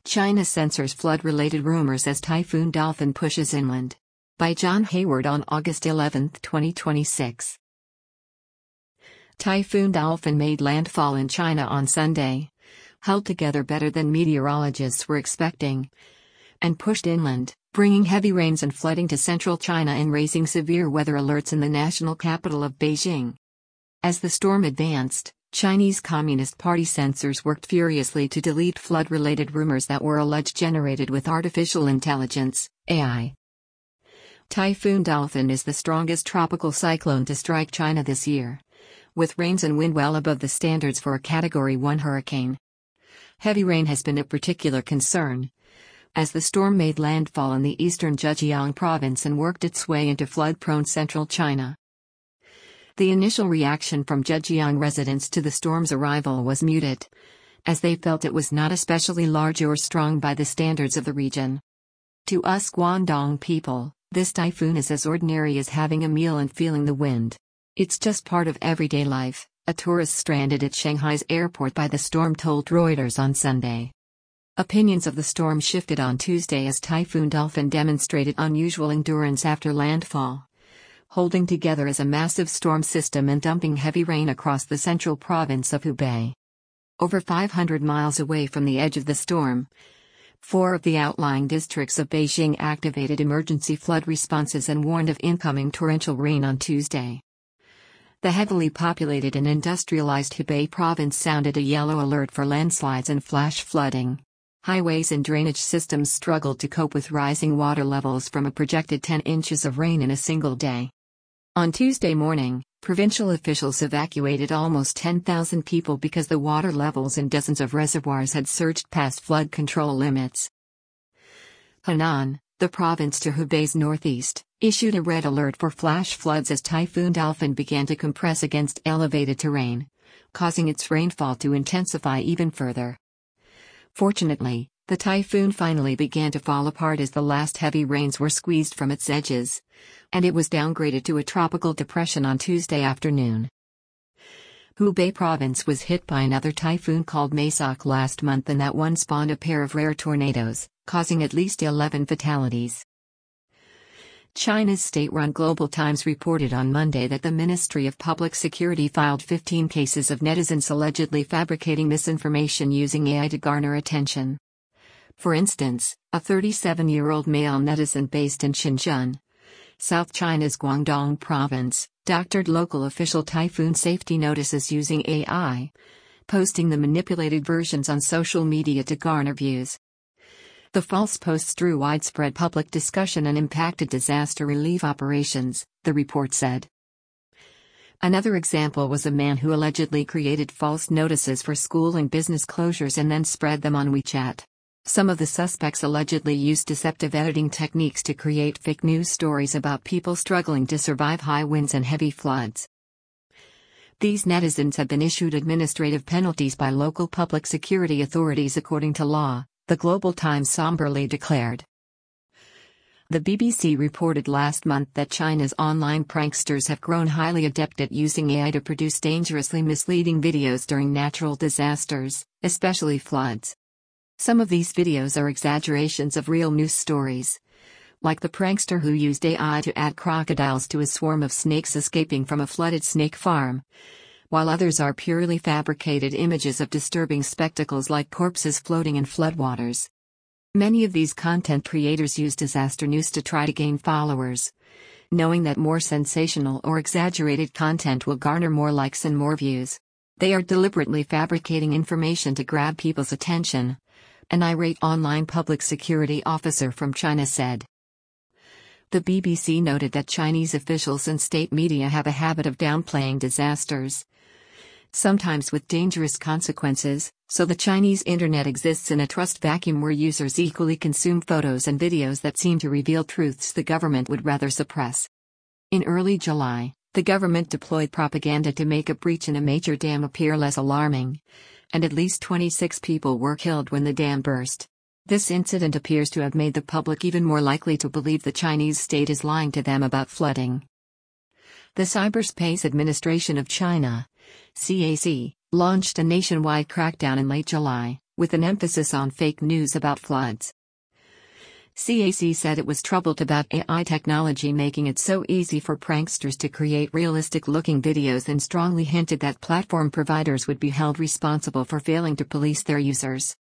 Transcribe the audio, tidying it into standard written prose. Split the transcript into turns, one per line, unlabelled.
China censors flood-related rumors as Typhoon Dolphin pushes inland. By John Hayward on August 11, 2026. Typhoon Dolphin made landfall in China on Sunday, held together better than meteorologists were expecting, and pushed inland, bringing heavy rains and flooding to central China and raising severe weather alerts in the national capital of Beijing. As the storm advanced, Chinese Communist Party censors worked furiously to delete flood-related rumors that were alleged generated with artificial intelligence, AI. Typhoon Dolphin is the strongest tropical cyclone to strike China this year, with rains and wind well above the standards for a Category 1 hurricane. Heavy rain has been a particular concern, as the storm made landfall in the eastern Zhejiang province and worked its way into flood-prone central China. The initial reaction from Zhejiang residents to the storm's arrival was muted, as they felt it was not especially large or strong by the standards of the region. To us Guangdong people, this typhoon is as ordinary as having a meal and feeling the wind. It's just part of everyday life, a tourist stranded at Shanghai's airport by the storm told Reuters on Sunday. Opinions of the storm shifted on Tuesday as Typhoon Dolphin demonstrated unusual endurance after landfall, holding together as a massive storm system and dumping heavy rain across the central province of Hubei. Over 500 miles away from the edge of the storm, 4 of the outlying districts of Beijing activated emergency flood responses and warned of incoming torrential rain on Tuesday. The heavily populated and industrialized Hubei province sounded a yellow alert for landslides and flash flooding. Highways and drainage systems struggled to cope with rising water levels from a projected 10 inches of rain in a single day. On Tuesday morning, provincial officials evacuated almost 10,000 people because the water levels in dozens of reservoirs had surged past flood control limits. Henan, the province to Hubei's northeast, issued a red alert for flash floods as Typhoon Dolphin began to compress against elevated terrain, causing its rainfall to intensify even further. Fortunately, the typhoon finally began to fall apart as the last heavy rains were squeezed from its edges, and it was downgraded to a tropical depression on Tuesday afternoon. Hubei province was hit by another typhoon called Maisak last month, and that one spawned a pair of rare tornadoes, causing at least 11 fatalities. China's state-run Global Times reported on Monday that the Ministry of Public Security filed 15 cases of netizens allegedly fabricating misinformation using AI to garner attention. For instance, a 37-year-old male netizen based in Xinjiang, South China's Guangdong province, doctored local official typhoon safety notices using AI, posting the manipulated versions on social media to garner views. The false posts drew widespread public discussion and impacted disaster relief operations, the report said. Another example was a man who allegedly created false notices for school and business closures and then spread them on WeChat. Some of the suspects allegedly used deceptive editing techniques to create fake news stories about people struggling to survive high winds and heavy floods. These netizens have been issued administrative penalties by local public security authorities according to law, the Global Times somberly declared. The BBC reported last month that China's online pranksters have grown highly adept at using AI to produce dangerously misleading videos during natural disasters, especially floods. Some of these videos are exaggerations of real news stories, like the prankster who used AI to add crocodiles to a swarm of snakes escaping from a flooded snake farm, while others are purely fabricated images of disturbing spectacles like corpses floating in floodwaters. Many of these content creators use disaster news to try to gain followers, knowing that more sensational or exaggerated content will garner more likes and more views. They are deliberately fabricating information to grab people's attention, an irate online public security officer from China said. The BBC noted that Chinese officials and state media have a habit of downplaying disasters, sometimes with dangerous consequences, so the Chinese internet exists in a trust vacuum where users equally consume photos and videos that seem to reveal truths the government would rather suppress. In early July, the government deployed propaganda to make a breach in a major dam appear less alarming, and at least 26 people were killed when the dam burst. This incident appears to have made the public even more likely to believe the Chinese state is lying to them about flooding. The Cyberspace Administration of China, CAC, launched a nationwide crackdown in late July, with an emphasis on fake news about floods. CAC said it was troubled about AI technology making it so easy for pranksters to create realistic-looking videos and strongly hinted that platform providers would be held responsible for failing to police their users.